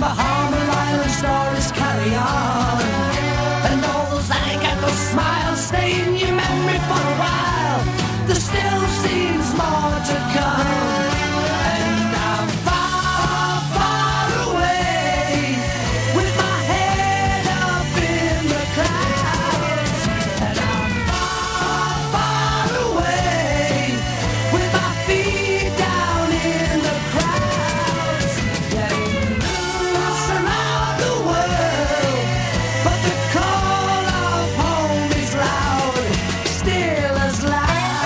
the Harmon Island stories carry on. And those alligator smiles stay in your memory for a while. There still seems more to come. And I'm far, far away, with my head up in the clouds. And I'm far, far away, with my feet down in the crowds. Getting loose around the world, but the call of home is loud, still as loud.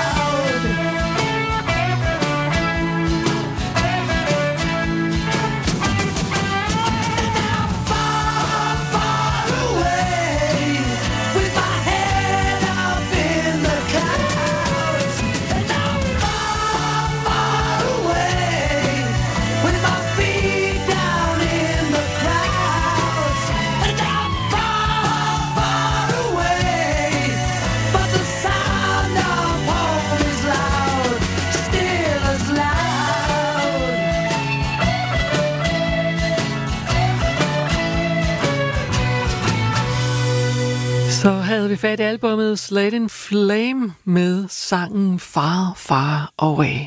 And I'm far, far away, with my head up in the clouds. And I'm far, far away, with my feet down in the crowds. And I'm far, far away, but the sound of home is loud, still as loud. Så havde vi fat i albumet Slade in Flame med sangen Far, Far Away.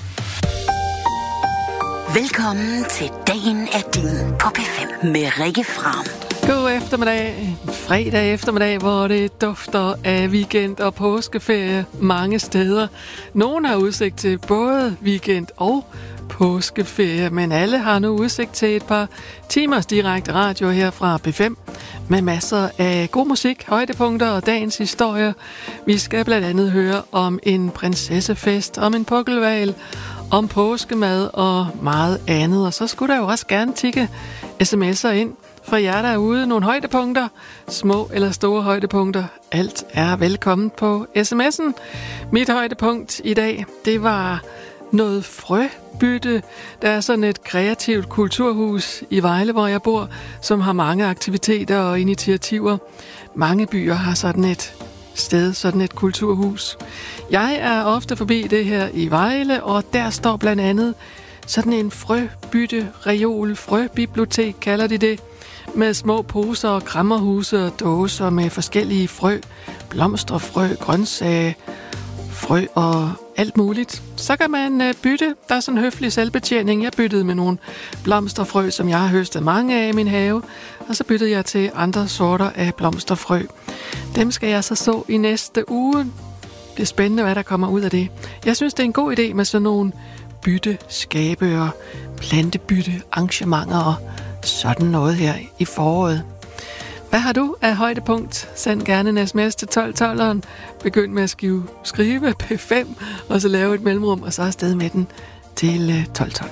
Velkommen til Dagen er din på P5 med Rikke Fram. God eftermiddag, fredag eftermiddag, hvor det dufter af weekend og påskeferie mange steder. Nogle har udsigt til både weekend og påskeferie, men alle har nu udsigt til et par timers direkte radio her fra P5 med masser af god musik, højdepunkter og dagens historier. Vi skal blandt andet høre om en prinsessefest, om en pukkelval, om påskemad og meget andet. Og så skulle der jo også gerne tikke sms'er ind fra jer derude. Nogle højdepunkter, små eller store højdepunkter. Alt er velkommen på sms'en. Mit højdepunkt i dag, det var noget frøbytte. Der er sådan et kreativt kulturhus i Vejle, hvor jeg bor, som har mange aktiviteter og initiativer. Mange byer har sådan et sted, sådan et kulturhus. Jeg er ofte forbi det her i Vejle, og der står blandt andet sådan en frøbytte-reol, frøbibliotek kalder de det, med små poser og krammerhuse og dåser med forskellige frø, blomsterfrø, grøntsager, frø og alt muligt. Så kan man bytte. Der er sådan en høflig selvbetjening. Jeg byttede med nogle blomsterfrø, som jeg har høstet mange af i min have, og så byttede jeg til andre sorter af blomsterfrø. Dem skal jeg så i næste uge. Det er spændende, hvad der kommer ud af det. Jeg synes, det er en god idé med sådan nogle bytteskabe og plantebytte arrangementer og sådan noget her i foråret. Hvad har du af højdepunkt? Send gerne en sms til 1212'eren. Begynd med at skrive P5, og så lave et mellemrum, og så afsted med den til 1212.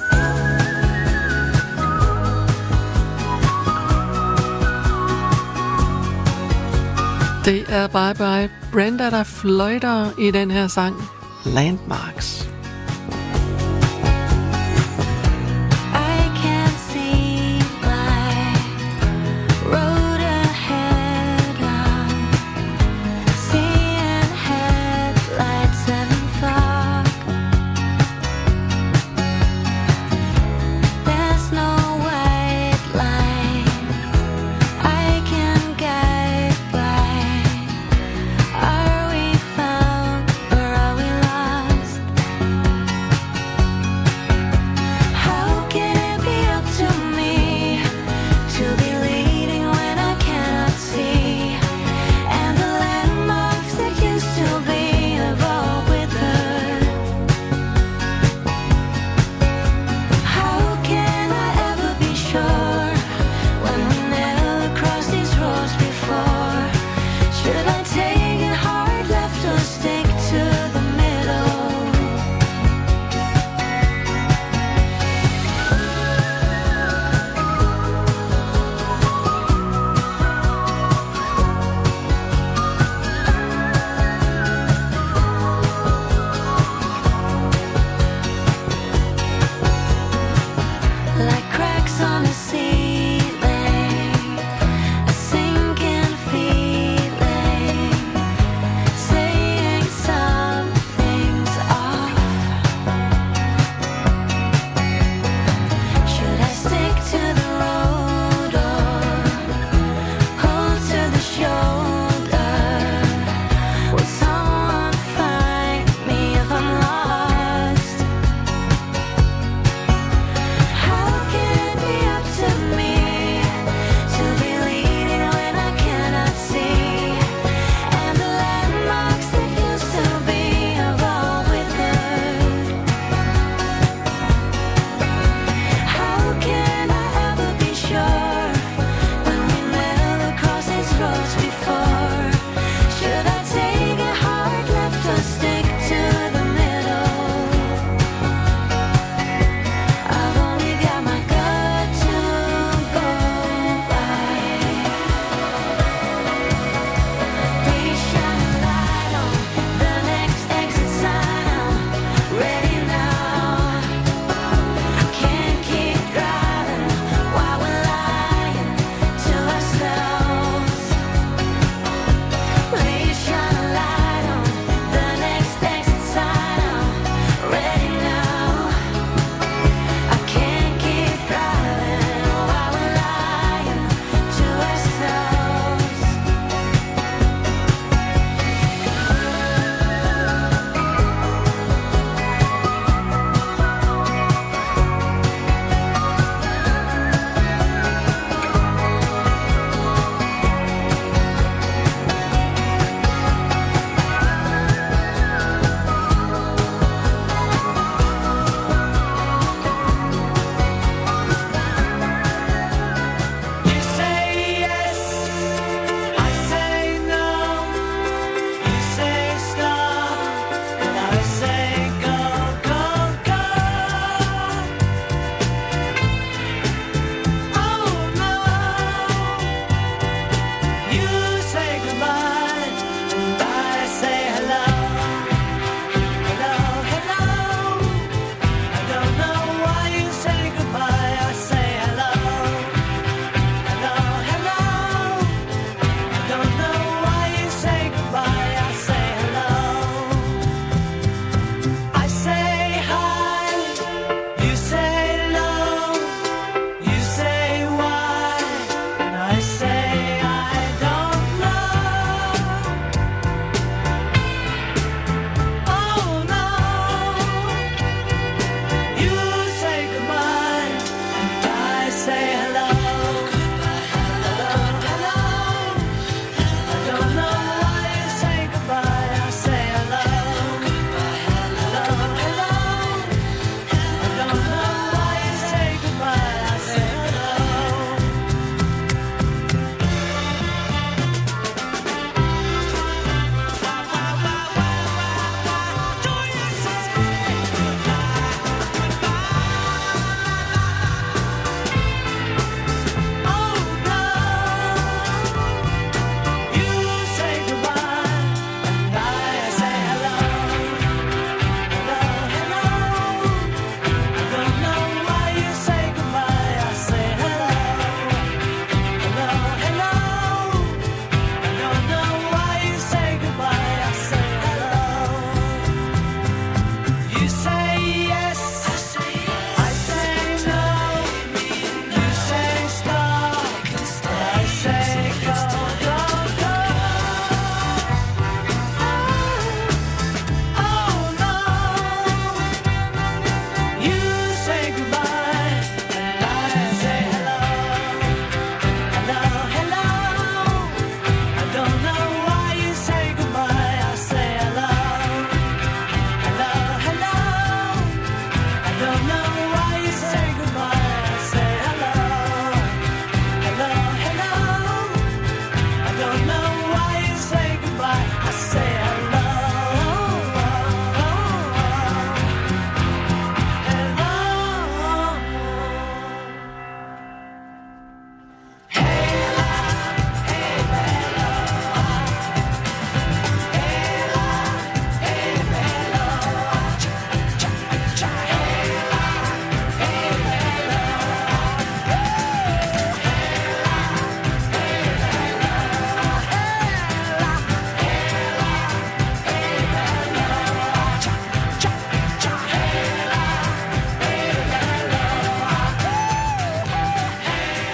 Det er Bye Bye Brenda, der fløjter i den her sang Landmarks. Are we found or are we lost?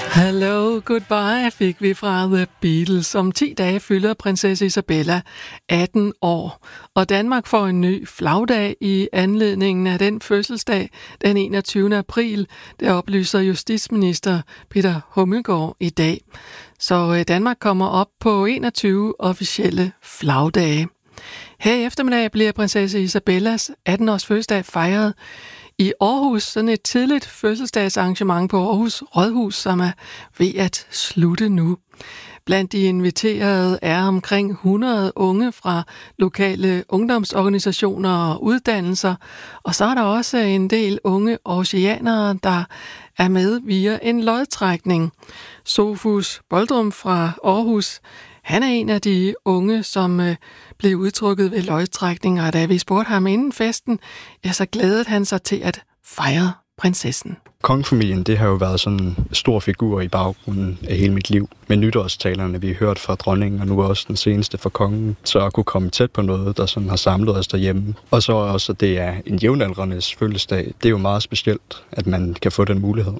Hello, goodbye fik vi fra The Beatles. Om 10 dage fylder prinsesse Isabella 18 år, og Danmark får en ny flagdag i anledningen af den fødselsdag den 21. april. Det oplyser justitsminister Peter Hummelgaard i dag. Så Danmark kommer op på 21 officielle flagdage. Her i eftermiddag bliver prinsesse Isabellas 18-års fødselsdag fejret i Aarhus, sådan et tidligt fødselsdagsarrangement på Aarhus Rådhus, som er ved at slutte nu. Blandt de inviterede er omkring 100 unge fra lokale ungdomsorganisationer og uddannelser, og så er der også en del unge oceanere, der er med via en lodtrækning. Sofus Boldrum fra Aarhus, han er en af de unge, som blev udtrykket ved lodtrækning, og da vi spurgte ham inden festen, ja, så glædede han sig til at fejre prinsessen. Kongefamilien, det har jo været sådan en stor figur i baggrunden af hele mit liv. Med nytårstalerne, vi har hørt fra dronningen, og nu også den seneste fra kongen, så at kunne komme tæt på noget, der sådan har samlet os derhjemme. Og så også, at det er en jævnaldrendes fødselsdag. Det er jo meget specielt, at man kan få den mulighed.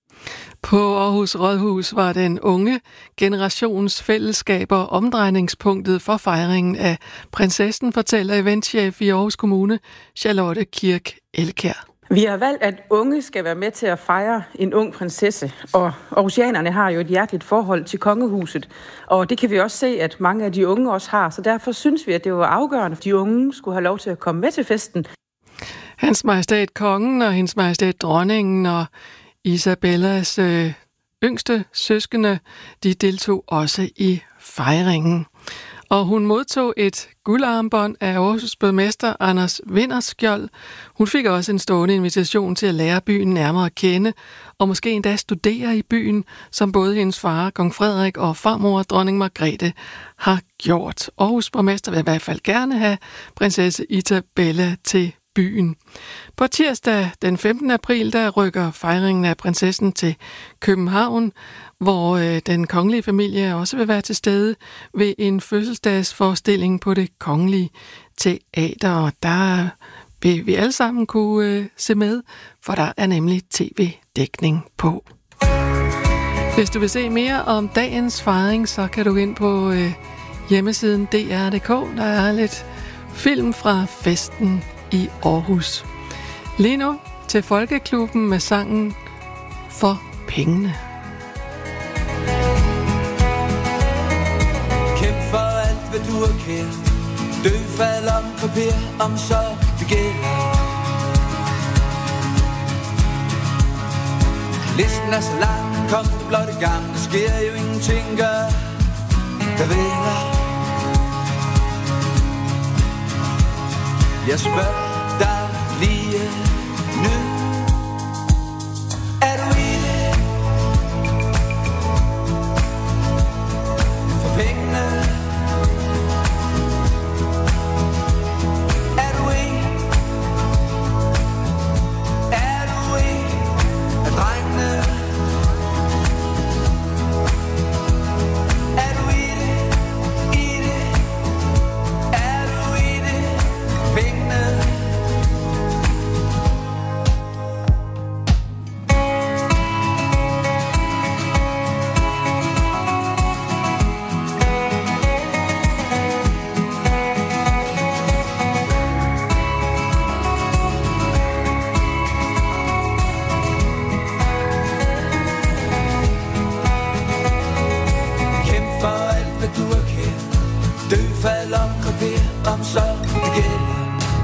På Aarhus Rådhus var den unge generations fællesskaber omdrejningspunktet for fejringen af prinsessen, fortæller eventchef i Aarhus Kommune, Charlotte Kirk Elkjær. Vi har valgt, at unge skal være med til at fejre en ung prinsesse, og aarhusianerne har jo et hjerteligt forhold til kongehuset, og det kan vi også se, at mange af de unge også har, så derfor synes vi, at det var afgørende, at de unge skulle have lov til at komme med til festen. Hans Majestæt Kongen og Hendes Majestæt Dronningen og Isabellas yngste søskende, de deltog også i fejringen. Og hun modtog et guldarmbånd af Aarhus borgmester Anders Vinderskjold. Hun fik også en stående invitation til at lære byen nærmere at kende, og måske endda studere i byen, som både hendes far, kong Frederik, og farmor, dronning Margrethe, har gjort. Aarhus borgmester vil i hvert fald gerne have prinsesse Isabella til byen. På tirsdag den 15. april, der rykker fejringen af prinsessen til København, hvor den kongelige familie også vil være til stede ved en fødselsdagsforestilling på Det Kongelige Teater, og der vil vi alle sammen kunne se med, for der er nemlig tv-dækning på. Hvis du vil se mere om dagens fejring, så kan du ind på hjemmesiden dr.dk. Der er lidt film fra festen i Aarhus. Lige nu til Folkeklubben med sangen For Pengene. Kæmp for alt, hvad du har kært. Dø, fald om papir, om så det gælder. Listen er så lang, kom du blot i gang. Der sker jo ingenting, gør der vælger. Jeg spørger dig lige nu. Er du i det? For pengene? Er du i? Er du i? Af drengene? Er du i det? I det? Er du i det? Pengene? Kæmp for alt, hvad du har kært. Dø, fald om krepér, om så det gælder.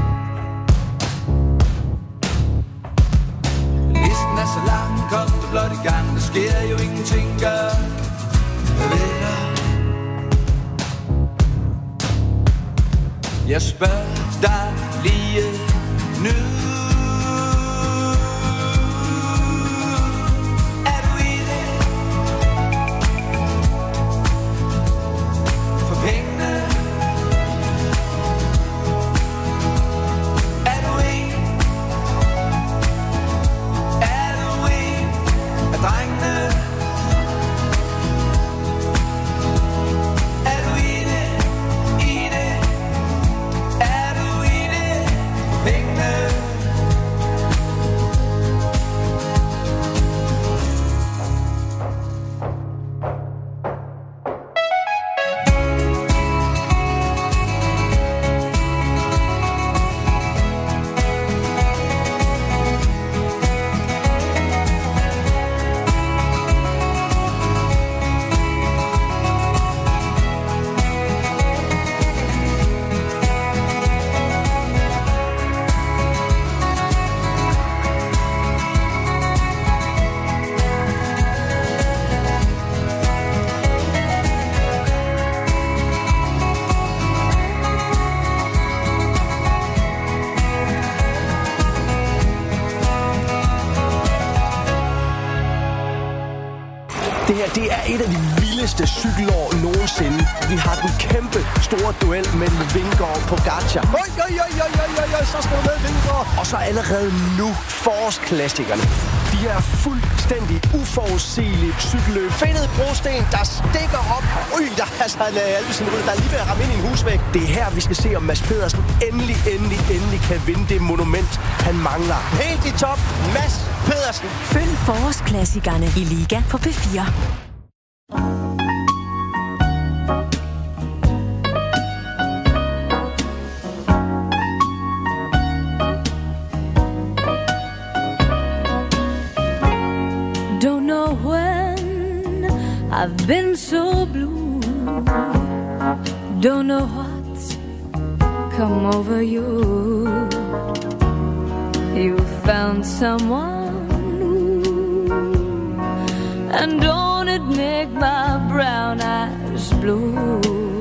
Listen er så lang, kom du blot i gang. Der sker jo ingenting, gør hvad vælger. Jeg spørger dig lige nu. Er du i det? For pengene? Er du i? Er du i? Af drengene? Er du i det? I det? Er du i det? Pengene? Det her, det er et af de vildeste cykelår nogensinde. Vi har den kæmpe store duel mellem Vingegaard og Pogačar. Så skal du med, Vingegaard. Og så allerede nu forårsklassikerne. De her fuldstændig uforudsigelige cykelløb. Fedtet brosten, der stikker op. Der er altså en Alvesen ud, der er lige ved at ramme ind i en husvæg. Det er her, vi skal se, om Mads Pedersen endelig kan vinde det monument, han mangler. Helt i top, Mads Pedersen. Følg forårsklassikerne i Liga på P4. Don't know when I've been so blue. Don't know what's come over you. You found someone new, and don't it make my brown eyes blue?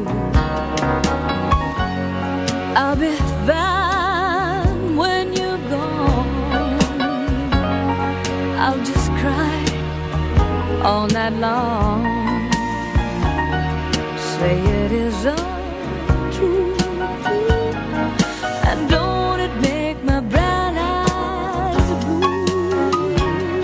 I'll be fine when you're gone. I'll just cry all night long. Say it is untrue, and don't it make my brown eyes blue?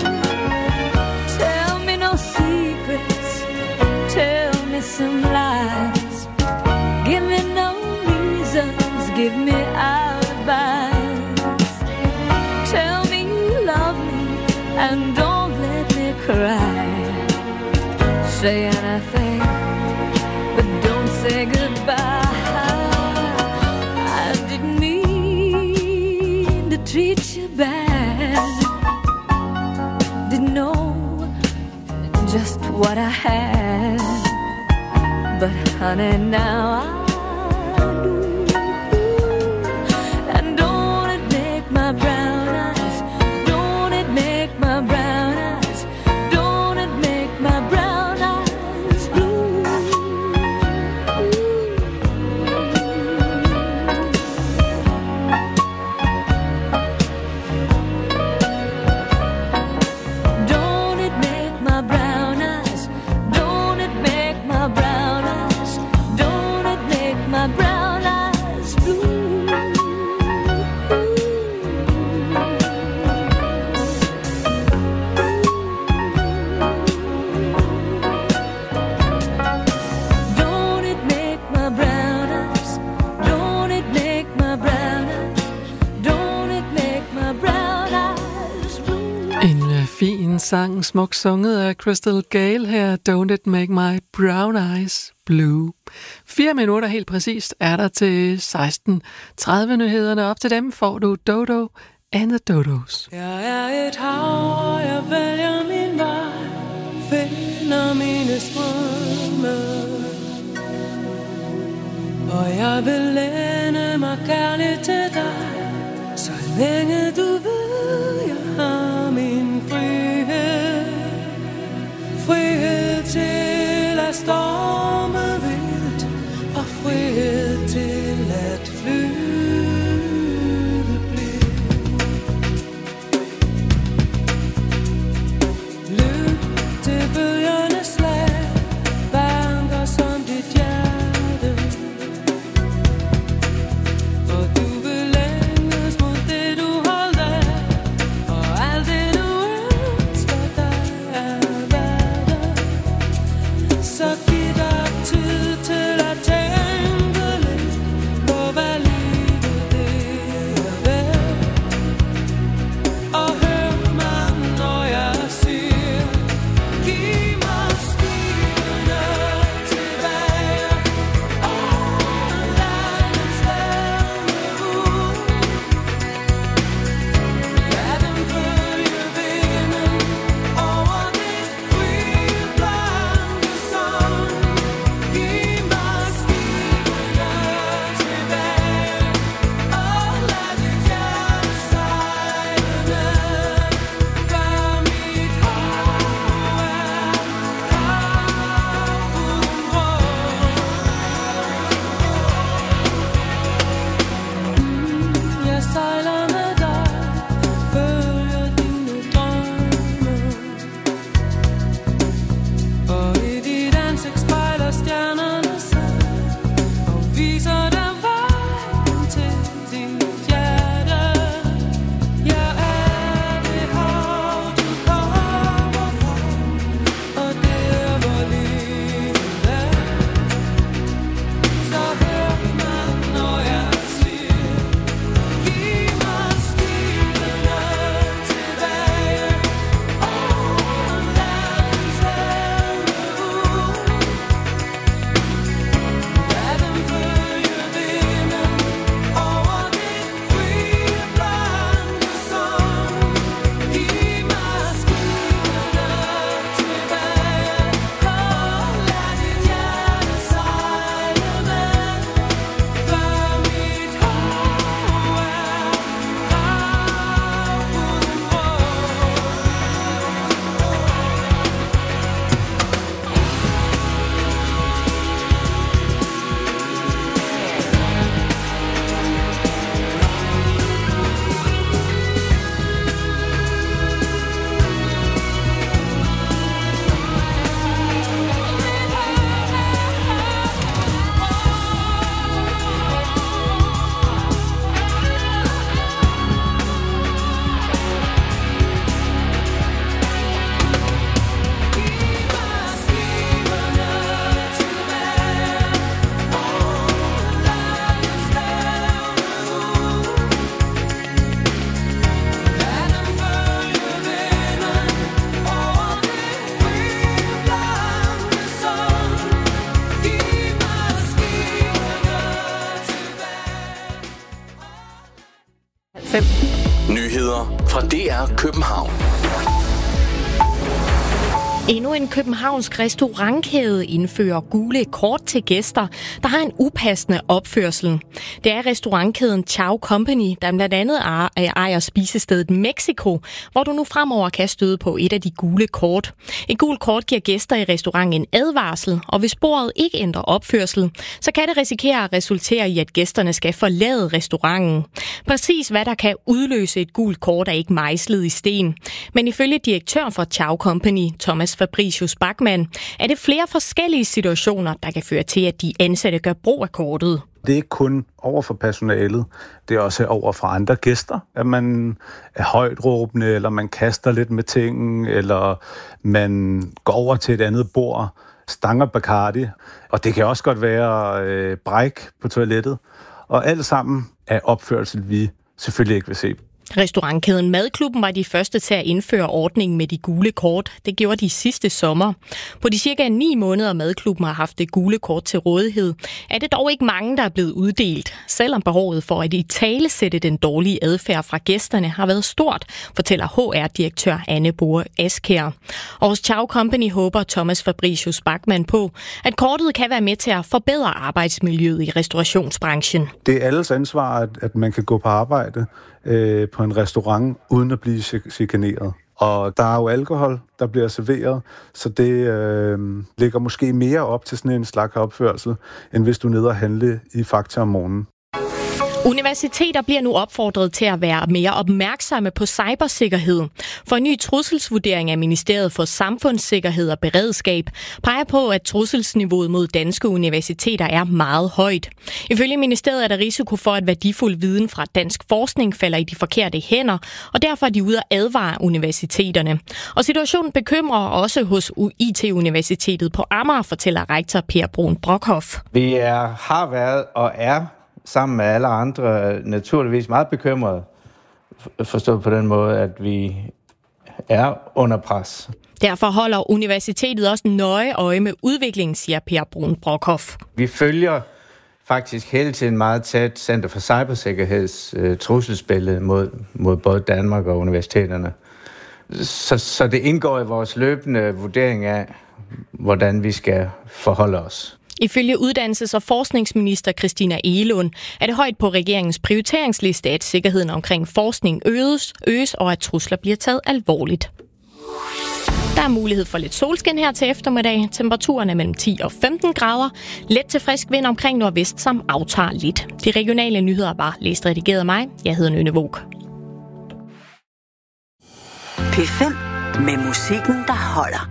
Tell me no secrets, tell me some lies. Give me no reasons, give me alibis. Tell me you love me and don't let me cry. Say anything, but don't say goodbye. I didn't mean to treat you bad. Didn't know just what I had, but honey, now I do. And don't it make my brown eyes, don't it make my brown eyes, don't it make my brown eyes blue? Don't it make my brown eyes, don't it make my brown eyes, don't it make my brown eyes blue? Don't it make my brown eyes, don't it make my brown eyes, don't it make my brown eyes blue? En fin sang, smukt sunget af Crystal Gale her, Don't It Make My Brown Eyes Blue. 4 minutter helt præcist er der til 16:30 nyhederne. Op til dem får du Dodo and the Dodos. Jeg er et hav, og jeg vælger min vej, finder mine strømme. Og jeg vil læne mig kærligt til dig, så længe du ved, jeg har min frihed. Frihed til at storme vildt, og frihed til at flyve blidt. Lyt til bølgernes slag, banker som dit hjerte. Og du vil længes mod det du holder af, og alt det du ønsker dig er værd. Så giv dig 5. Nyheder fra DR København. Endnu en københavnsk restaurantkæde indfører gule kort til gæster, der har en upassende opførsel. Det er restaurantkæden Chow Company, der blandt andet ejer spisestedet Mexico, hvor du nu fremover kan støde på et af de gule kort. Et gult kort giver gæster i restauranten en advarsel, og hvis bordet ikke ændrer opførsel, så kan det risikere at resultere i, at gæsterne skal forlade restauranten. Præcis hvad der kan udløse et gult kort er ikke mejslet i sten. Men ifølge direktør for Chow Company, Thomas Fabricius Bachmann, er det flere forskellige situationer, der kan føre til, at de ansatte gør brug af kortet. Det er ikke kun over for personalet, det er også over for andre gæster, at man er højtråbende, eller man kaster lidt med ting, eller man går over til et andet bord, stanger Bacardi, og det kan også godt være bræk på toilettet, og alt sammen er opførsel, vi selvfølgelig ikke vil se. Restaurantkæden Madklubben var de første til at indføre ordningen med de gule kort. Det gjorde de sidste sommer. På de cirka 9 måneder Madklubben har haft det gule kort til rådighed, er det dog ikke mange, der er blevet uddelt. Selvom behovet for at italesætte den dårlige adfærd fra gæsterne har været stort, fortæller HR-direktør Anne Bore Askær. Og hos Chow Company håber Thomas Fabricius Bachmann på, at kortet kan være med til at forbedre arbejdsmiljøet i restaurationsbranchen. Det er alles ansvar, at man kan gå på arbejde på en restaurant uden at blive chikaneret. Og der er jo alkohol, der bliver serveret, så det ligger måske mere op til sådan en slags opførsel, end hvis du er nede og handle i Fakta om morgenen. Universiteter bliver nu opfordret til at være mere opmærksomme på cybersikkerhed. For en ny trusselsvurdering af Ministeriet for Samfundssikkerhed og Beredskab peger på, at trusselsniveauet mod danske universiteter er meget højt. Ifølge ministeriet er der risiko for, at værdifuld viden fra dansk forskning falder i de forkerte hænder, og derfor er de ude at advare universiteterne. Og situationen bekymrer også hos IT-universitetet på Amager, fortæller rektor Per Brun Brockhoff. Vi har været og er sammen med alle andre naturligvis meget bekymrede, forstået på den måde, at vi er under pres. Derfor holder universitetet også nøje øje med udviklingen, siger Per Brun Brockhoff. Vi følger faktisk hele tiden meget tæt Center for Cybersikkerheds trusselsbillede mod både Danmark og universiteterne. Så det indgår i vores løbende vurdering af, hvordan vi skal forholde os. Ifølge uddannelses- og forskningsminister Christina Egelund er det højt på regeringens prioriteringsliste, at sikkerheden omkring forskning øges og at trusler bliver taget alvorligt. Der er mulighed for lidt solskin her til eftermiddag. Temperaturen er mellem 10 og 15 grader. Let til frisk vind omkring nordvest, som aftager lidt. De regionale nyheder var læst redigeret af mig. Jeg hedder Nynne Våg. P5 med musikken, der holder.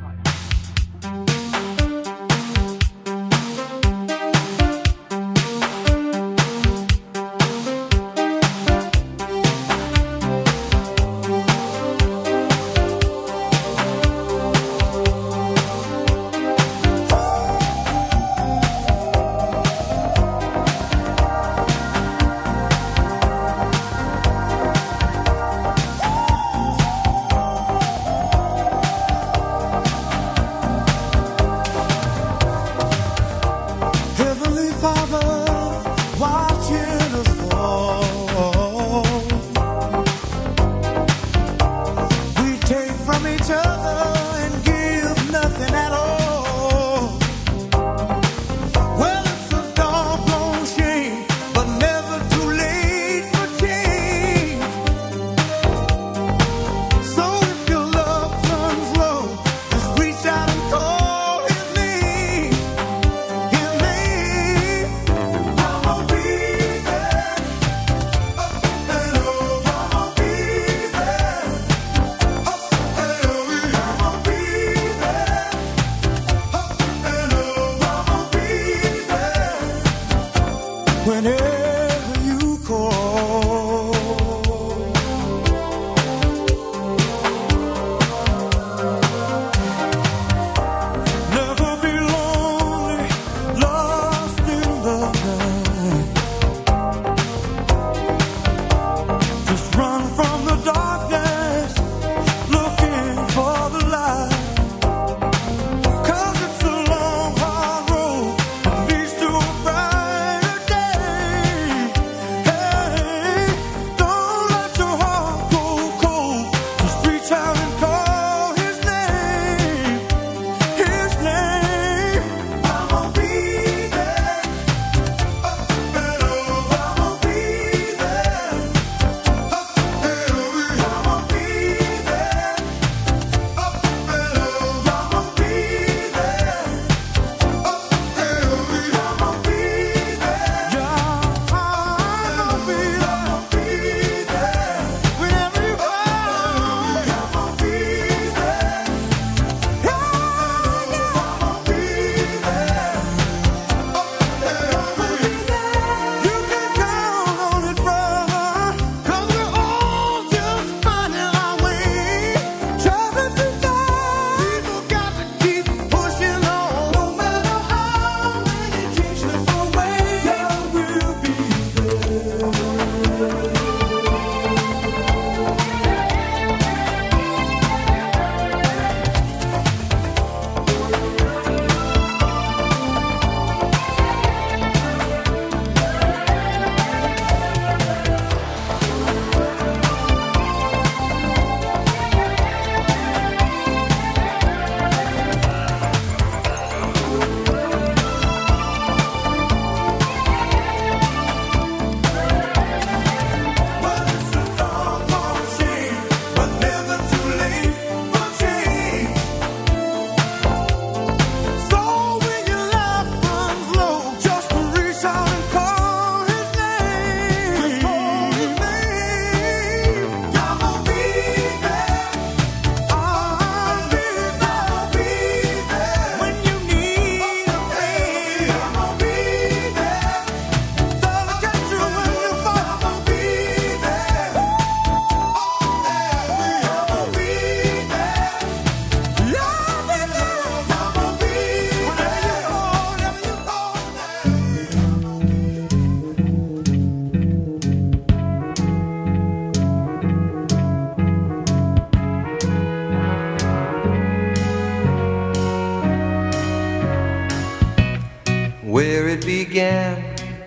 began.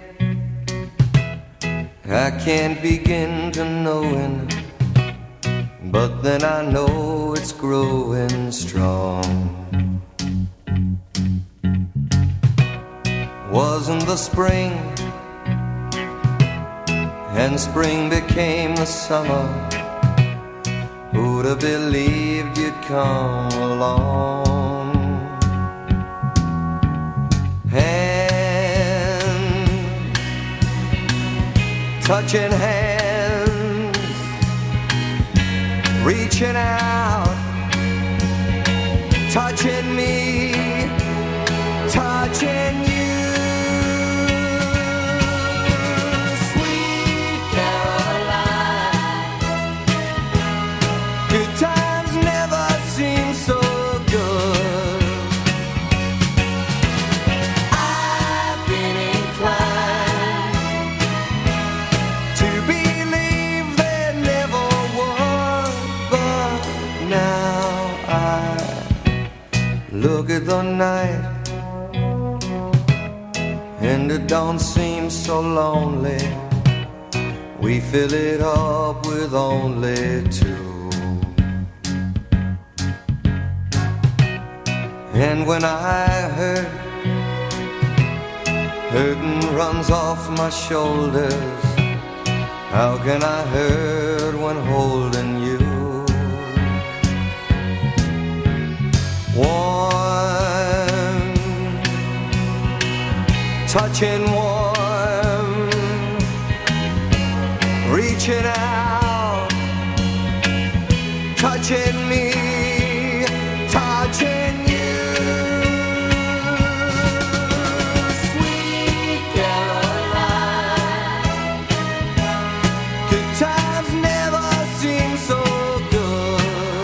I can't begin to knowing, but then I know it's growing strong. Wasn't the spring, and spring became the summer. Who'd have believed you'd come along? Hand, touching hands, reaching out, touching me, touching you. Look at the night, and it don't seem so lonely. We fill it up with only two. And when I hurting runs off my shoulders, how can I hurt when holding you? Warm, touching warm, reaching out, touching me, touching you. Sweet Caroline, good times never seem so good.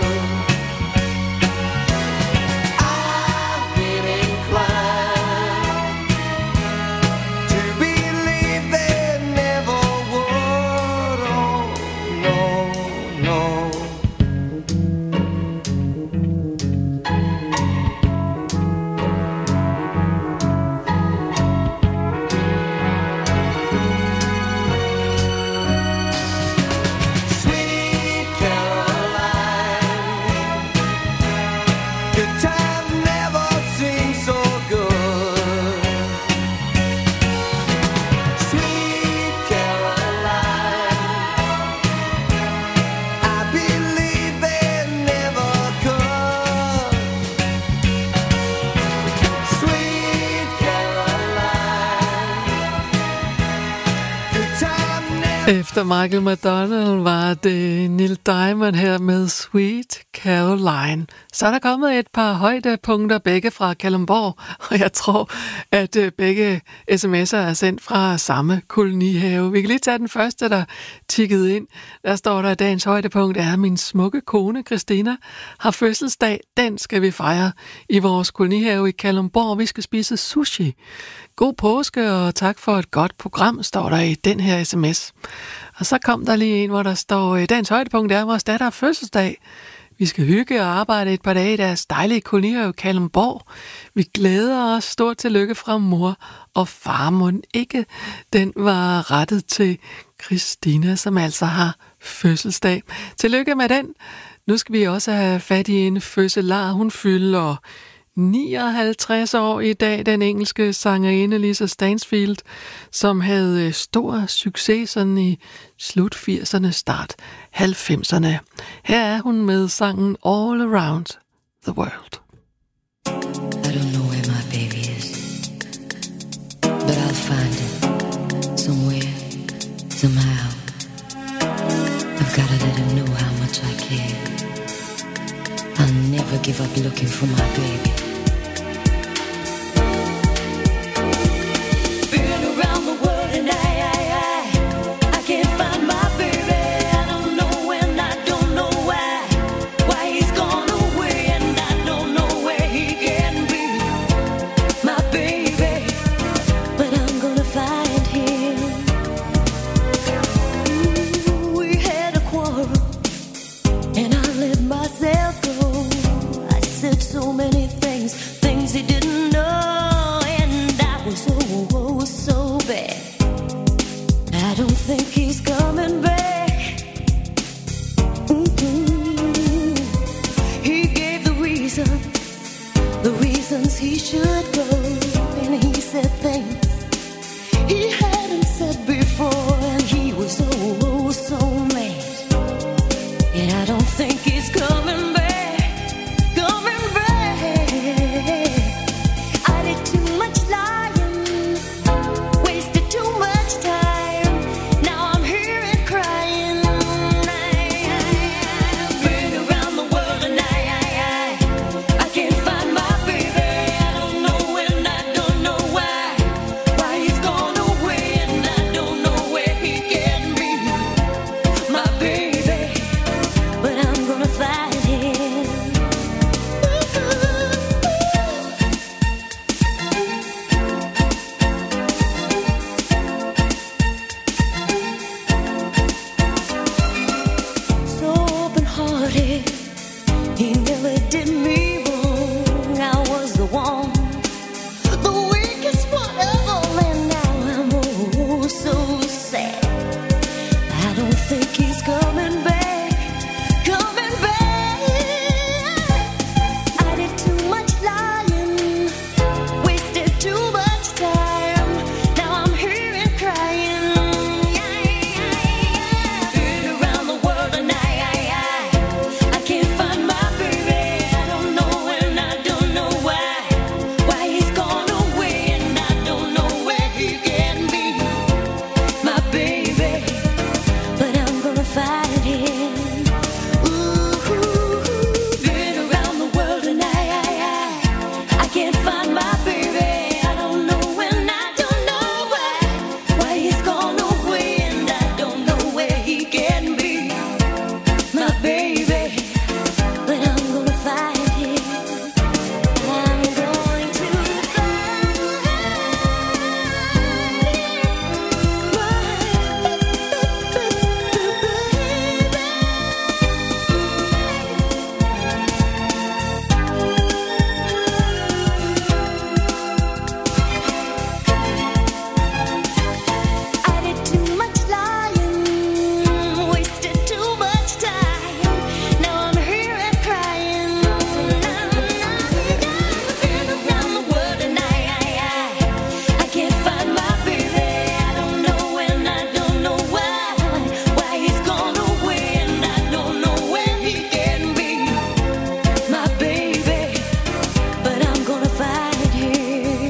Efter Michael McDonald var det Neil Diamond her med Sweet Caroline. Så er der kommet et par højdepunkter, begge fra Kalundborg, og jeg tror, at begge sms'er er sendt fra samme kolonihave. Vi kan lige tage den første, der tikkede ind. Der står der, at dagens højdepunkt er, min smukke kone, Christina, har fødselsdag. Den skal vi fejre i vores kolonihave i Kalundborg. Vi skal spise sushi. God påske, og tak for et godt program, står der i den her sms. Og så kom der lige en, hvor der står, dagens højdepunkt er, vores datter fødselsdag. Vi skal hygge og arbejde et par dage i deres dejlige kolonihave i Kalundborg. Vi glæder os. Stort tillykke fra mor og far. Mon ikke den var rettet til Christina, som altså har fødselsdag. Tillykke med den. Nu skal vi også have fat i en fødselar. Hun fylder 59 år i dag, den engelske sangerinde Lisa Stansfield, som havde stor succes sådan i slut 80'erne, start 90'erne. Her er hun med sangen All Around the World. I don't know where my baby is, but I'll find it somewhere, somehow. I've got to let him know how much I care. I'll never give up looking for my baby. Been around the world and I can't find my baby. I don't know when, I don't know why he's gone away, and I don't know where he can be. My baby, but I'm gonna find him. Ooh, we had a quarrel, and I let myself go. I said so many things should go, and he said things he hadn't said before, and he was oh so mad. And I don't think he's coming back, coming back. I did too much lying, wasted too much time. Now I'm here and crying. I've been around the world and I can't find my baby. I don't know when, I don't know why he's gone away, and I don't know where he can be, my baby. But I'm gonna find him. So open-hearted, he never did me wrong. I was the one, the weakest one ever, and now I'm oh so sad. I don't think he's coming back, coming back. I did too much lying, wasted too much time. Now I'm here and crying. Been around the world and I can't find my baby. I don't know when, I don't know why he's gone away, and I don't know where he can be, my baby. But I'm gonna find him. Ooh, been around the world and I can't find my baby. I don't know when, I don't know why he's gone away, and I don't know where he can be, my baby. But I'm gonna find him. I'm going to I did too much lying, wasted too much time. Now I'm here and crying. Been around the world and I can't find my baby. I don't know when, I don't know why he's gone away, and I don't know where he can be, my baby. But I'm gonna find him.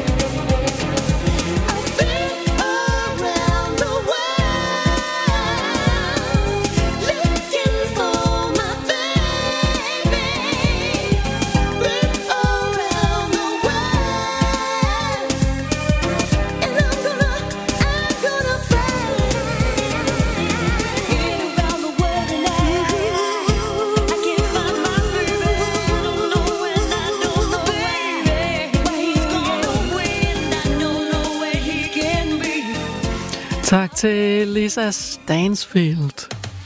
I've been around the world, looking for my baby. Been around the world, and I'm gonna find him. Been around the world and I can't find my baby. I don't know when, I don't know why he's gone away, and I don't know where he can be. Tak til Lisa Stansfield.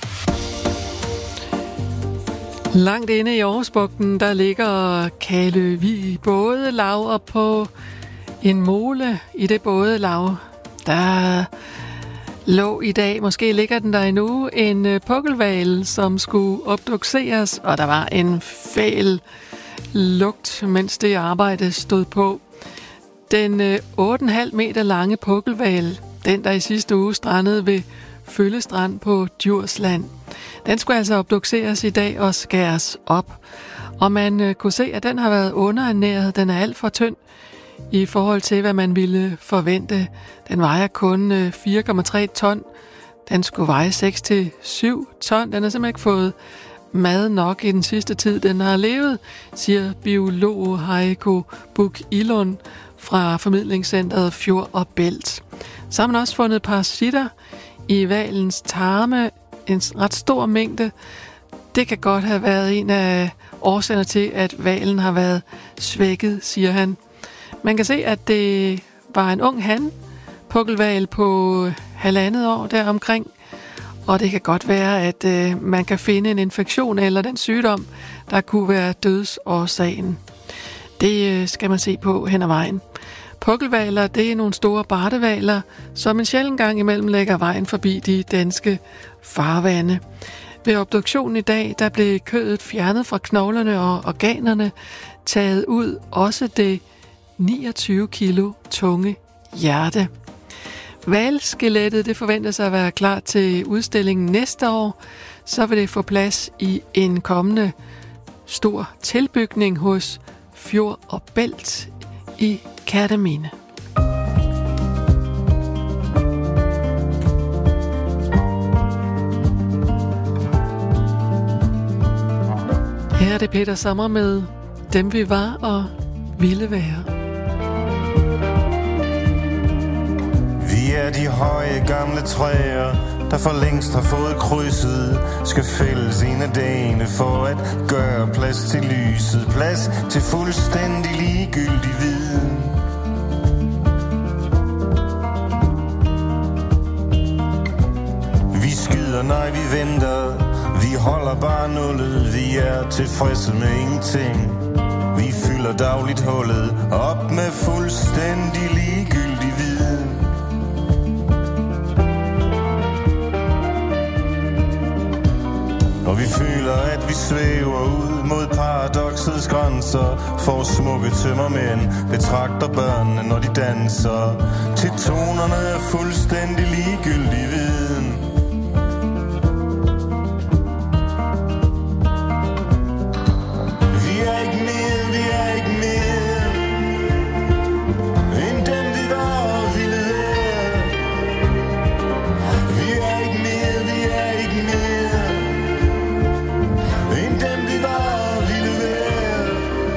Langt inde i Aarhusbugten, der ligger Kaløvig bådelav, og på en mole i det bådelav, der lå i dag, måske ligger den der endnu, en pukkelhval, som skulle obduceres, og der var en fæl lugt, mens det arbejde stod på. Den 8,5 meter lange pukkelhval, den der i sidste uge strandede ved Føllestrand på Djursland, den skulle altså obduceres i dag og skæres op. Og man kunne se, at den har været underernæret. Den er alt for tynd i forhold til, hvad man ville forvente. Den vejer kun 4,3 ton. Den skulle veje 6-7 ton. Den har simpelthen ikke fået mad nok i den sidste tid, den har levet, siger biolog Heiko Buch-Ilund fra Formidlingscentret Fjord og Bælt. Så har man også fundet parasitter i hvalens tarme, en ret stor mængde. Det kan godt have været en af årsagerne til, at hvalen har været svækket, siger han. Man kan se, at det var en ung han, pukkelhval på 1,5 år deromkring, og det kan godt være, at man kan finde en infektion eller den sygdom, der kunne være dødsårsagen. Det skal man se på hen ad vejen. Pukkelhvaler, det er nogle store bardehvaler, som en sjælden gang imellem lægger vejen forbi de danske farvande. Ved obduktionen i dag, der blev kødet fjernet fra knoglerne og organerne, taget ud, også det 29 kilo tunge hjerte. Hvalskelettet det forventes at være klar til udstillingen næste år. Så vil det få plads i en kommende stor tilbygning hos Fjord og Bælt i Kerteminde. Her er det Peter Sommer med Dem vi var og ville være. Vi er de høje gamle træer, der for længst har fået krydset, skal fælles en af dagene for at gøre plads til lyset, plads til fuldstændig ligegyldig viden. Vi skyder, nej vi venter, vi holder bare nullet, vi er tilfredse med ingenting. Vi fylder dagligt hullet op med fuldstændig ligegyldig viden. Og vi føler, at vi svæver ud mod paradoksets grænser, for smukke tømmermænd betragter børnene, når de danser, til tonerne af fuldstændig ligegyldig viden. Vi er ikke mere, vi er ikke mere, end dem vi var og ville være. Vi er ikke mere, vi er ikke mere, end dem vi var og ville være.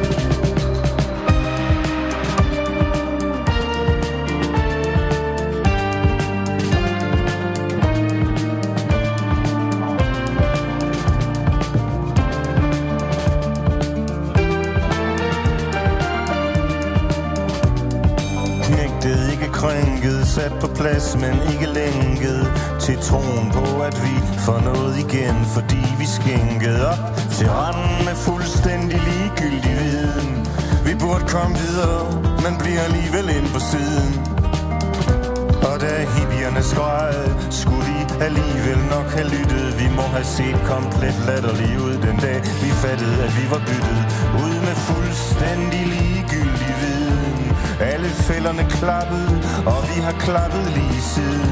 Knægtet, ikke krænket, sat på plads, men ikke lænket til troen på, at vi får noget igen, fordi vi skænkede op til randen med fuldstændig ligegyldig viden. Vi burde komme videre, men bliver alligevel ind på siden. Og da hippierne skreg, skulle vi alligevel nok have lyttet. Vi må have set komplet latterlig ud den dag, vi fattede, at vi var byttet ud med fuldstændig ligegyldig viden. Alle fælderne klappede, og vi har klappet lige siden.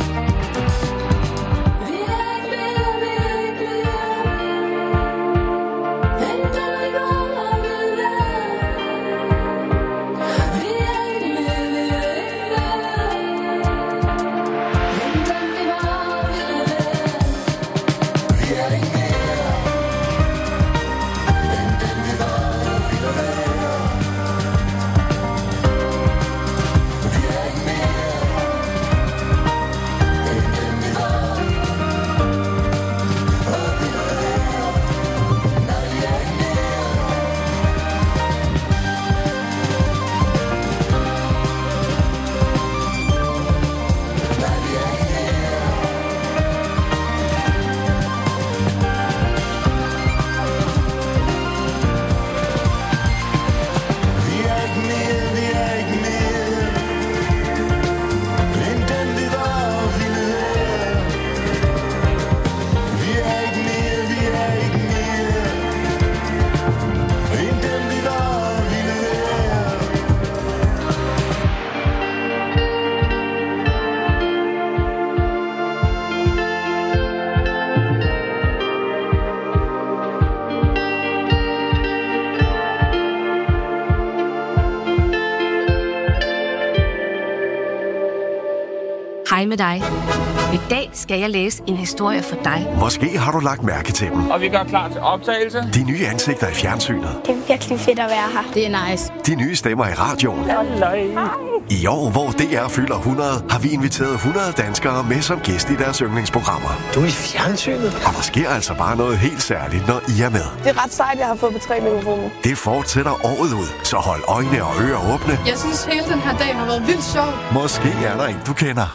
Hej med dig. I dag skal jeg læse en historie for dig. Måske har du lagt mærke til dem. Og vi gør klar til optagelse. De nye ansigter i fjernsynet. Det er virkelig fedt at være her. Det er nice. De nye stemmer i radioen. I år, hvor DR fylder 100, har vi inviteret 100 danskere med som gæst i deres yndlingsprogrammer. Du er i fjernsynet? Og der sker altså bare noget helt særligt, når I er med. Det er ret sejt, jeg har fået på 3 mikrofoner. Det fortsætter året ud, så hold øjne og ører åbne. Jeg synes, hele den her dag har været vildt sjov. Måske er der en, du kender.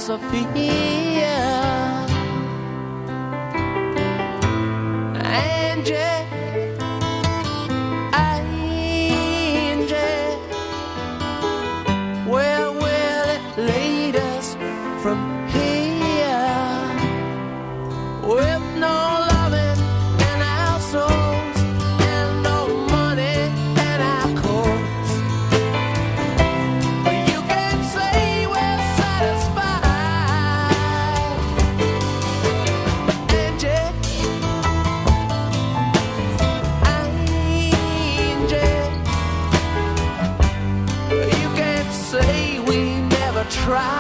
Sophia. Angie, Angie, where will it lead us from here? With no loving in our souls and no money in our courts, you can say we're satisfied. Angie, you can't say we never tried.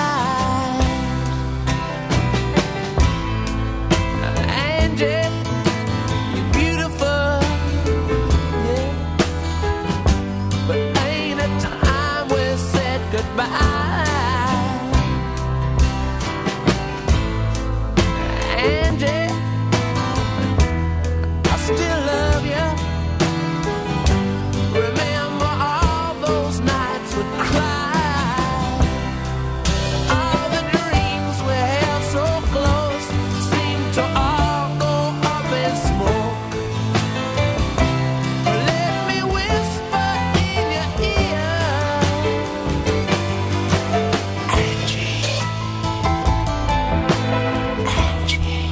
Angie, you're beautiful, yeah, but ain't it time we said goodbye? Angie, I still love you. Remember all those nights we cried. All the dreams we held so close seem to all go up in smoke. Let me whisper in your ear, Angie, Angie,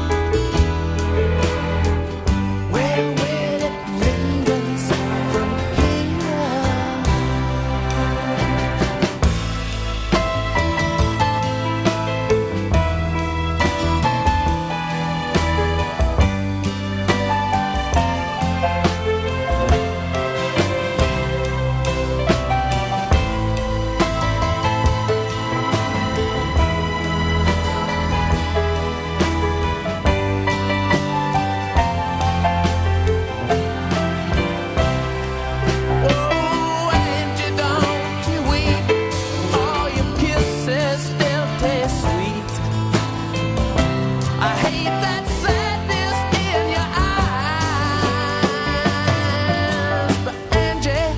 where will it lead us from here? Oh, Angie, don't you weep. All your kisses still taste sweet. I hate that sadness in your eyes. But Angie,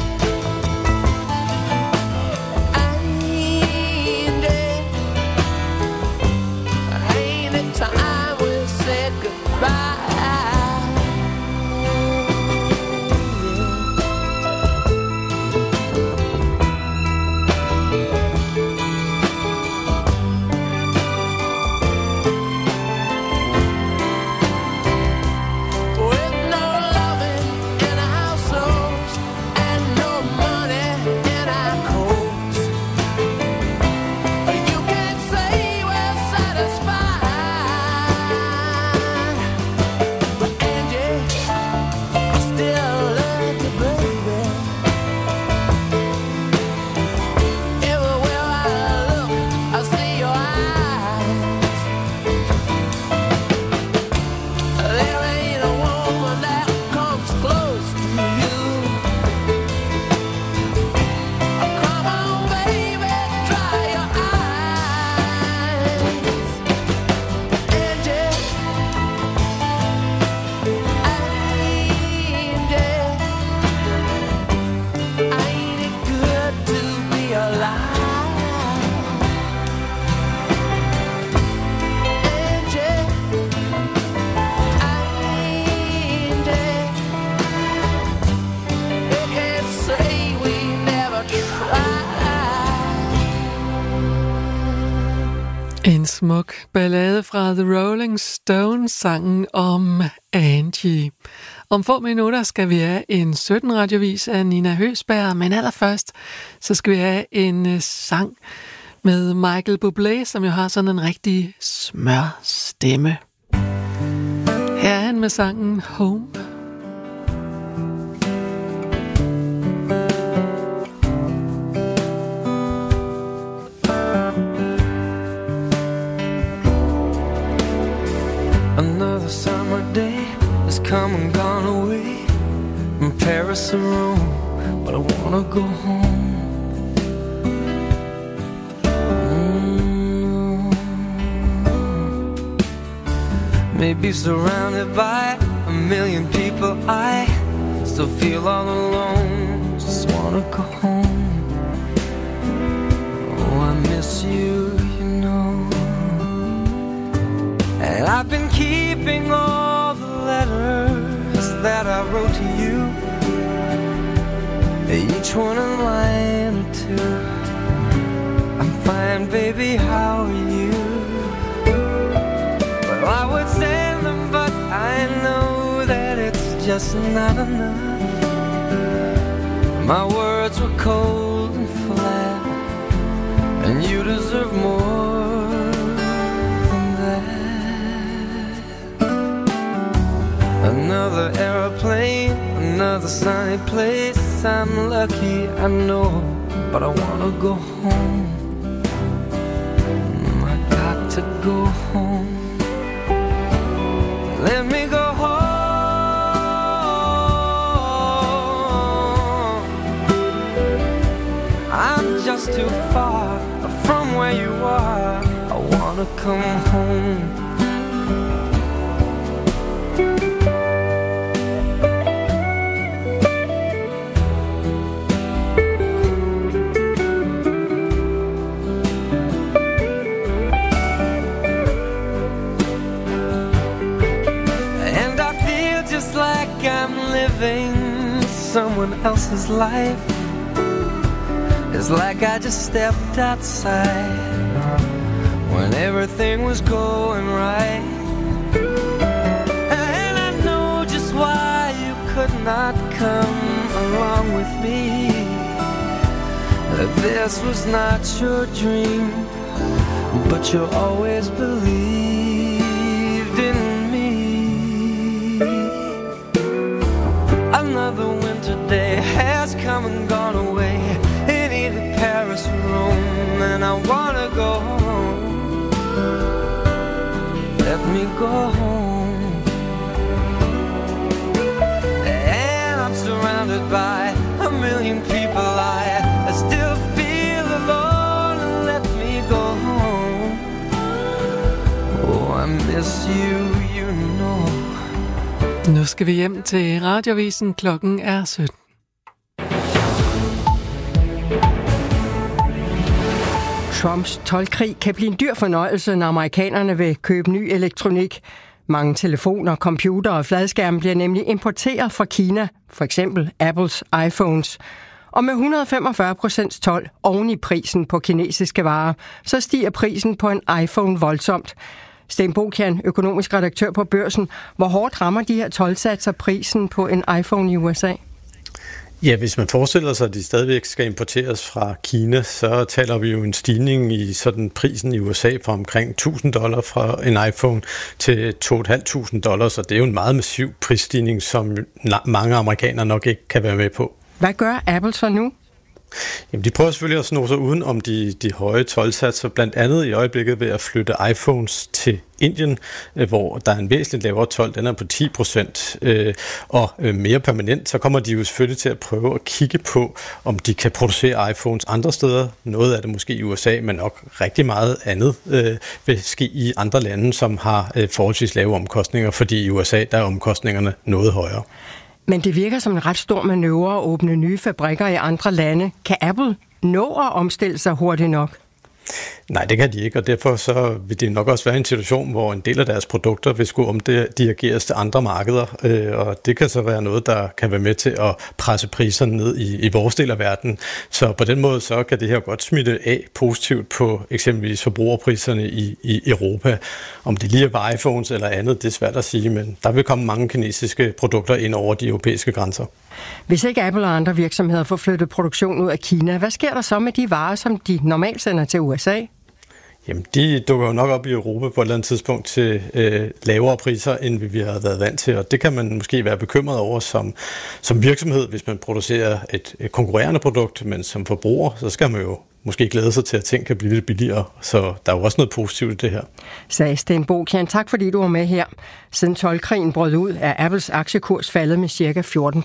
ain't it time we said goodbye? With no loving in our souls and no money in our coats, you can't say we're satisfied. But Angie, I still love you, baby. Everywhere I look, I see your eyes. There ain't a woman that comes close to you. Come on, baby, dry your eyes. Angie, ain't it good to be alive? Angie, they can't say we never tried. En smuk ballade fra The Rolling Stones, sangen om Angie. Om få minutter skal vi have en 17-radiovis af Nina Høsberg, men allerførst så skal vi have en sang med Michael Bublé, som jo har sådan en rigtig smør stemme. Her er han med sangen Home. Another summer day has come and gone away from Paris or Rome, but I wanna go home. Maybe surrounded by a million people, I still feel all alone. Just wanna go home. Oh, I miss you, you I've been keeping all the letters that I wrote to you, each one a line or two. I'm fine, baby, how are you? Well, I would send them, but I know that it's just not enough. My words were cold and flat, and you deserve more than that. Another airplane, another sunny place. I'm lucky, I know, but I wanna go home. I got to go home. Let me go home. I'm just too far from where you are. I wanna come home. I'm living someone else's life. It's like I just stepped outside when everything was going right. And I know just why you could not come along with me. That this was not your dream, but you always believed in me. Another winter day has come and gone away in either Paris or Rome, and I wanna go home. Let me go home. And I'm surrounded by a million people. I still feel alone. Let me go home. Oh, I miss you, you know. Nu skal vi hjem til Radioavisen. Klokken er 17. Trumps toldkrig kan blive en dyr fornøjelse, når amerikanerne vil købe ny elektronik. Mange telefoner, computer og fladskærme bliver nemlig importeret fra Kina, for eksempel Apples iPhones. Og med 145% told oven i prisen på kinesiske varer, så stiger prisen på en iPhone voldsomt. Sten Bokian, økonomisk redaktør på Børsen. Hvor hårdt rammer de her toldsatser prisen på en iPhone i USA? Ja, hvis man forestiller sig, at de stadigvæk skal importeres fra Kina, så taler vi jo en stigning i sådan prisen i USA fra omkring $1.000 fra en iPhone til $2.500, så det er jo en meget massiv prisstigning, som mange amerikanere nok ikke kan være med på. Hvad gør Apple så nu? Jamen, de prøver selvfølgelig at sno sig uden om de høje toldsatser, blandt andet i øjeblikket ved at flytte iPhones til Indien, hvor der er en væsentligt lavere told, den er på 10%, og mere permanent, så kommer de jo selvfølgelig til at prøve at kigge på, om de kan producere iPhones andre steder. Noget af det måske i USA, men nok rigtig meget andet vil ske i andre lande, som har forholdsvis lave omkostninger, fordi i USA der er omkostningerne noget højere. Men det virker som en ret stor manøvre at åbne nye fabrikker i andre lande. Kan Apple nå at omstille sig hurtigt nok? Nej, det kan de ikke, og derfor så vil det nok også være en situation, hvor en del af deres produkter vil skulle omdirigeres til andre markeder, og det kan så være noget, der kan være med til at presse priserne ned i vores del af verden. Så på den måde så kan det her godt smitte af positivt på eksempelvis forbrugerpriserne i Europa. Om det lige er på iPhones eller andet, det er svært at sige, men der vil komme mange kinesiske produkter ind over de europæiske grænser. Hvis ikke Apple og andre virksomheder får flyttet produktion ud af Kina, hvad sker der så med de varer, som de normalt sender til USA? Jamen, de dukker jo nok op i Europa på et eller andet tidspunkt til lavere priser, end vi har været vant til, og det kan man måske være bekymret over som virksomhed, hvis man producerer et konkurrerende produkt, men som forbruger, så skal man jo måske glæde sig til, at ting kan blive lidt billigere, så der er jo også noget positivt i det her. Sagde Sten Bokian. Tak fordi du var med her. Siden toldkrigen brød ud, er Apples aktiekurs faldet med ca.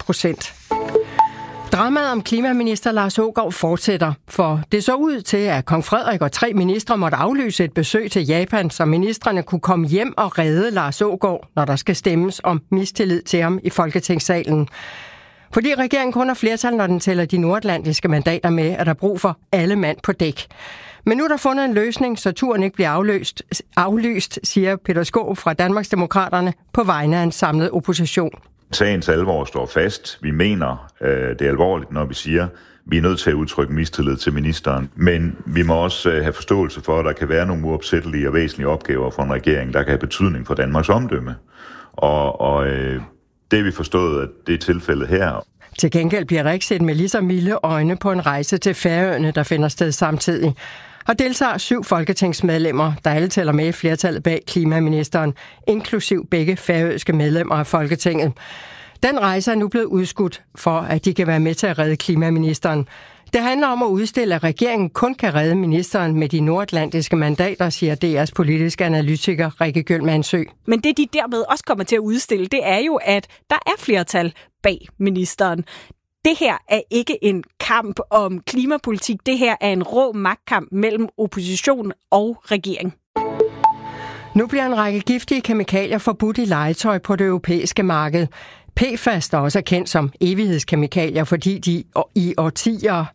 14%. Dramaet om klimaminister Lars Aagaard fortsætter, for det så ud til, at kong Frederik og 3 ministre måtte aflyse et besøg til Japan, så ministrene kunne komme hjem og redde Lars Aagaard, når der skal stemmes om mistillid til ham i Folketingssalen. Fordi regeringen kun har flertal, når den tæller de nordatlantiske mandater med, er der brug for alle mand på dæk. Men nu er der fundet en løsning, så turen ikke bliver aflyst, siger Peter Skaarup fra Danmarksdemokraterne på vegne af en samlet opposition. Sagens alvor står fast. Vi mener, det er alvorligt, når vi siger, vi er nødt til at udtrykke mistillid til ministeren. Men vi må også have forståelse for, at der kan være nogle uopsættelige og væsentlige opgaver for en regering, der kan have betydning for Danmarks omdømme. Og det er vi forstået, at det er tilfældet her. Til gengæld bliver der ikke set med lige så milde øjne på en rejse til Færøerne, der finder sted samtidig. Og deltager 7 folketingsmedlemmer, der alle tæller med i flertallet bag klimaministeren, inklusiv begge færøske medlemmer af Folketinget. Den rejse er nu blevet udskudt, for at de kan være med til at redde klimaministeren. Det handler om at udstille, at regeringen kun kan redde ministeren med de nordatlantiske mandater, siger DR's politiske analytiker Rikke Gjølmandsø. Men det, de dermed også kommer til at udstille, det er jo, at der er flertal bag ministeren. Det her er ikke en kamp om klimapolitik. Det her er en rå magtkamp mellem opposition og regering. Nu bliver en række giftige kemikalier forbudt i legetøj på det europæiske marked. PFAS, der også er kendt som evighedskemikalier, fordi de i årtier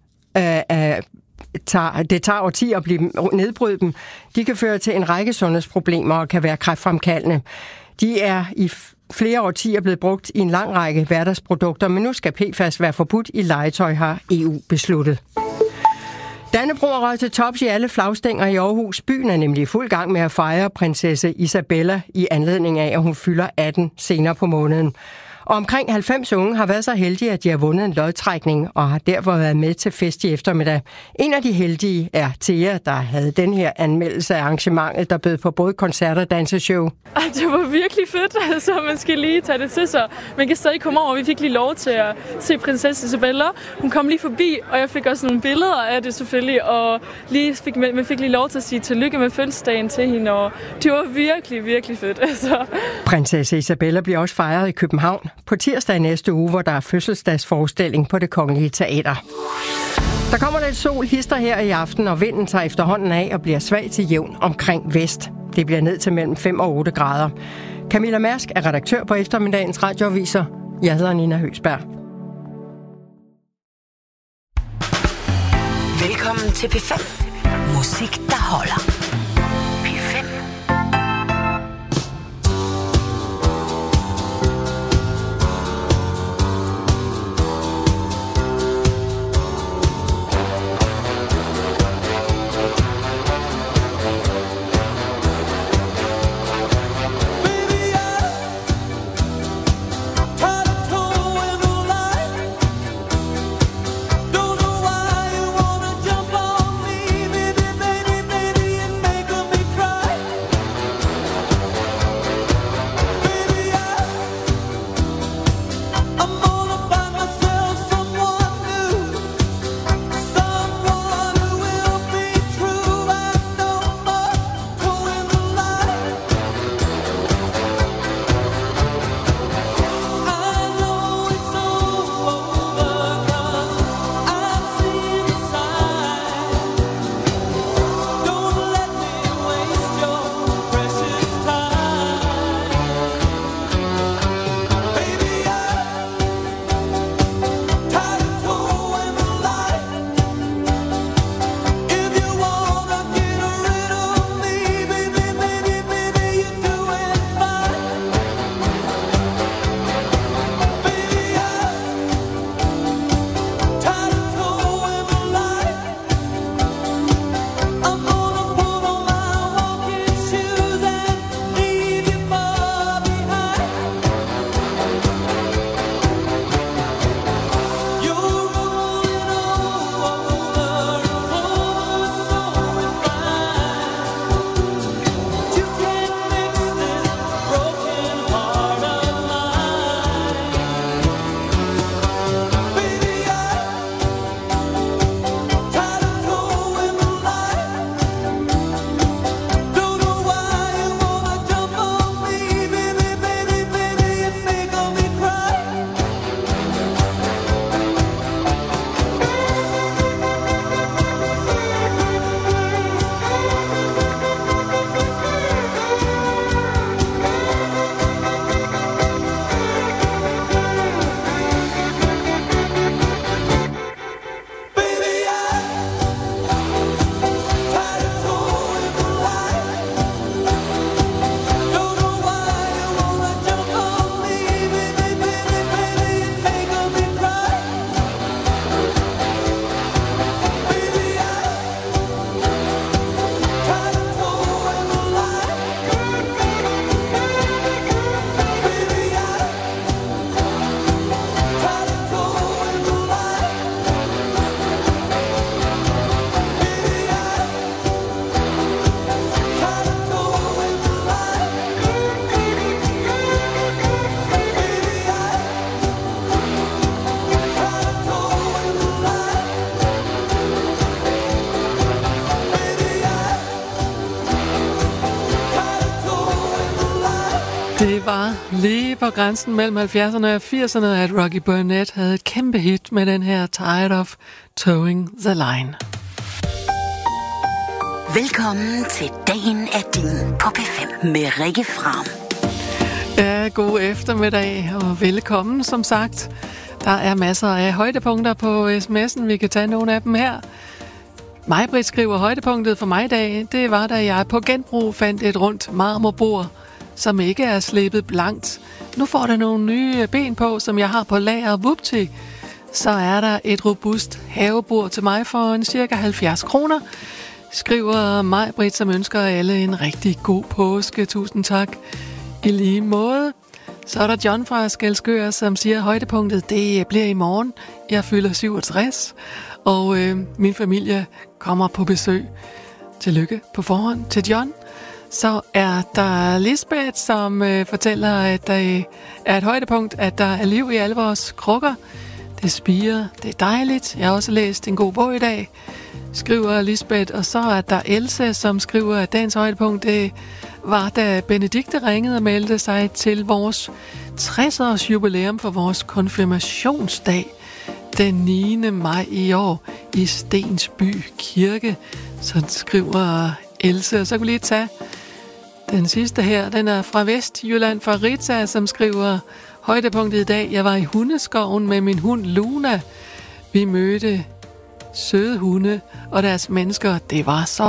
det tager årtier at nedbryde dem. De kan føre til en række sundhedsproblemer og kan være kræftfremkaldende. De er i flere årtier blevet brugt i en lang række hverdagsprodukter, men nu skal PFAS være forbudt i legetøj, har EU besluttet. Dannebrog er røget til tops i alle flagstænger i Aarhus. Byen er nemlig i fuld gang med at fejre prinsesse Isabella i anledning af, at hun fylder 18 senere på måneden. Og omkring 90 unge har været så heldige, at de har vundet en lodtrækning og har derfor været med til fest i eftermiddag. En af de heldige er Thea, der havde den her anmeldelse af arrangementet, der bød på både koncert og danseshow. Det var virkelig fedt, altså man skal lige tage det til sig. Man kan stadig komme over, vi fik lige lov til at se prinsesse Isabella. Hun kom lige forbi, og jeg fik også nogle billeder af det selvfølgelig, og man fik lige lov til at sige tillykke med fødselsdagen til hende, og det var virkelig, virkelig fedt. Altså. Prinsesse Isabella bliver også fejret i København på tirsdag i næste uge, hvor der er fødselsdagsforestilling på Det Kongelige Teater. Der kommer lidt sol hister her i aften, og vinden tager efterhånden af og bliver svag til jævn omkring vest. Det bliver ned til mellem 5 og 8 grader. Camilla Mærsk er redaktør på eftermiddagens radioaviser. Jeg hedder Nina Høgsberg. Velkommen til P5. Musik, der holder. P5. Don't know why you wanna jump on me, baby, baby, baby. Det var lige på grænsen mellem 70'erne og 80'erne, at Rocky Burnett havde et kæmpe hit med den her Tired of Towing the Line. Velkommen til Dagen er din på P5 med Rikke Fram. Ja, god eftermiddag og velkommen, som sagt. Der er masser af højdepunkter på sms'en. Vi kan tage nogle af dem her. Maj-Brit skriver, højdepunktet for mig i dag, det var, da jeg på genbrug fandt et rundt marmorbord, som ikke er slebet blankt. Nu får der nogle nye ben på, som jeg har på lager. Vupti, så er der et robust havebord til mig for en cirka 70 kroner. Skriver Maj-Brit, som ønsker alle en rigtig god påske. Tusind tak. I lige måde. Så er der John fra Skælskør, som siger, højdepunktet, det bliver i morgen. Jeg fylder 67, og min familie kommer på besøg. Tillykke på forhånd til John. Så er der Lisbeth, som fortæller, at der er et højdepunkt, at der er liv i alle vores krukker. Det spirer, det er dejligt. Jeg har også læst en god bog i dag, skriver Lisbeth. Og så er der Else, som skriver, at dagens højdepunkt, det var, da Benedikte ringede og meldte sig til vores 60-års jubilæum for vores konfirmationsdag den 9. maj i år i Stensby Kirke. Så skriver Else. Og så kan vi lige tage den sidste her. Den er fra Vestjylland, fra Rita, som skriver, højdepunktet i dag. Jeg var i hundeskoven med min hund Luna. Vi mødte søde hunde og deres mennesker. Det var så